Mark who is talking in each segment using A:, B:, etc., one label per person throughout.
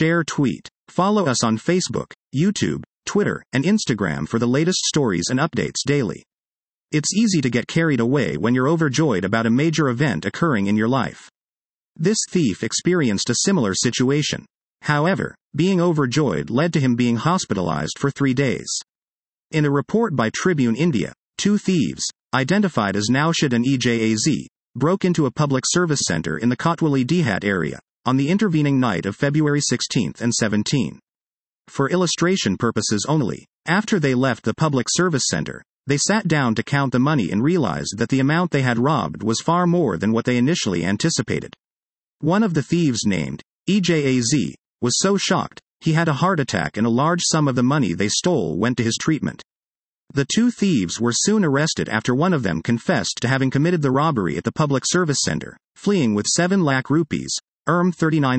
A: Share, tweet. Follow us on Facebook, YouTube, Twitter, and Instagram for the latest stories and updates daily. It's easy to get carried away when you're overjoyed about a major event occurring in your life. This thief experienced a similar situation. However, being overjoyed led to him being hospitalized for 3 days. In a report by Tribune India, 2 thieves, identified as Naushad and Ejaz, broke into a public service center in the Kotwali Dehat area on the intervening night of February 16 and 17. For illustration purposes only, after they left the public service center, they sat down to count the money and realized that the amount they had robbed was far more than what they initially anticipated. One of the thieves, named Ejaz, was so shocked, he had a heart attack and a large sum of the money they stole went to his treatment. The 2 thieves were soon arrested after one of them confessed to having committed the robbery at the public service center, fleeing with 7 lakh rupees, Rs.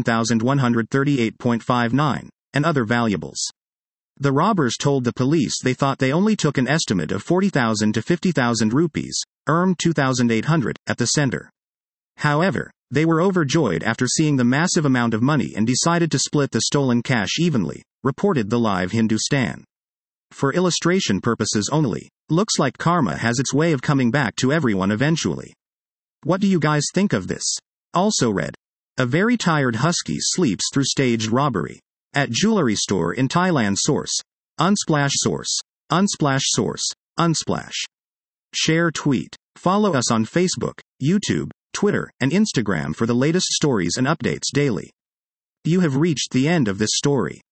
A: 39,138.59, and other valuables. The robbers told the police they thought they only took an estimate of 40,000 to 50,000 rupees, Rs. 2,800, at the center. However, they were overjoyed after seeing the massive amount of money and decided to split the stolen cash evenly, reported the Live Hindustan. For illustration purposes only, looks like karma has its way of coming back to everyone eventually. What do you guys think of this? Also read. A very tired husky sleeps through staged robbery at jewelry store in Thailand. Source. Unsplash. Source. Unsplash. Source. Unsplash. Share, tweet. Follow us on Facebook, YouTube, Twitter, and Instagram for the latest stories and updates daily. You have reached the end of this story.